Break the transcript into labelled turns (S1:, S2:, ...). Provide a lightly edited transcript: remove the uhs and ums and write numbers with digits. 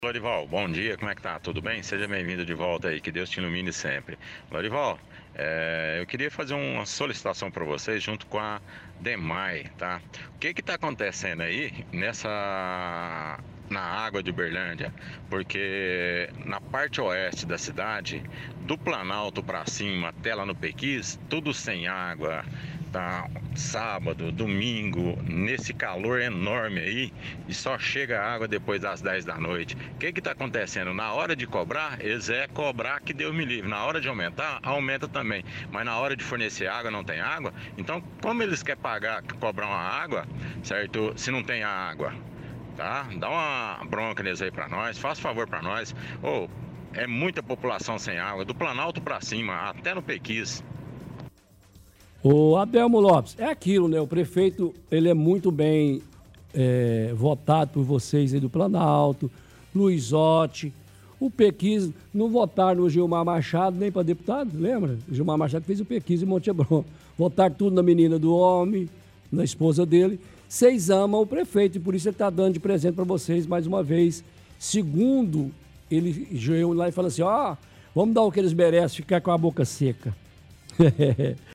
S1: Lorival, bom dia, como é que tá? Tudo bem? Seja bem-vindo de volta aí, que Deus te ilumine sempre. Lorival, eu queria fazer uma solicitação para vocês junto com a Demai, tá? O que que tá acontecendo aí na água de Uberlândia? Porque na parte oeste da cidade, do Planalto para cima até lá no Pequis, tudo sem água. Tá sábado, domingo, nesse calor enorme aí, e só chega a água depois das 10 da noite. O que que tá acontecendo? Na hora de cobrar, eles cobrar que Deus me livre. Na hora de aumentar, aumenta também. Mas na hora de fornecer água, não tem água. Então, como eles querem cobrar uma água, certo? Se não tem a água, tá? Dá uma bronca neles aí pra nós, faz favor pra nós. Ô, é muita população sem água, do Planalto pra cima, até no Pequis.
S2: O Adelmo Lopes, é aquilo, né? O prefeito, ele é muito bem votado por vocês aí do Planalto, Luizotti. O Pequis não votaram no Gilmar Machado nem para deputado, lembra? O Gilmar Machado fez o Pequis em Monte Hebron. Votaram tudo na menina do homem, na esposa dele. Vocês amam o prefeito e por isso ele está dando de presente para vocês mais uma vez. Segundo, ele veio lá e falou assim, vamos dar o que eles merecem, ficar com a boca seca.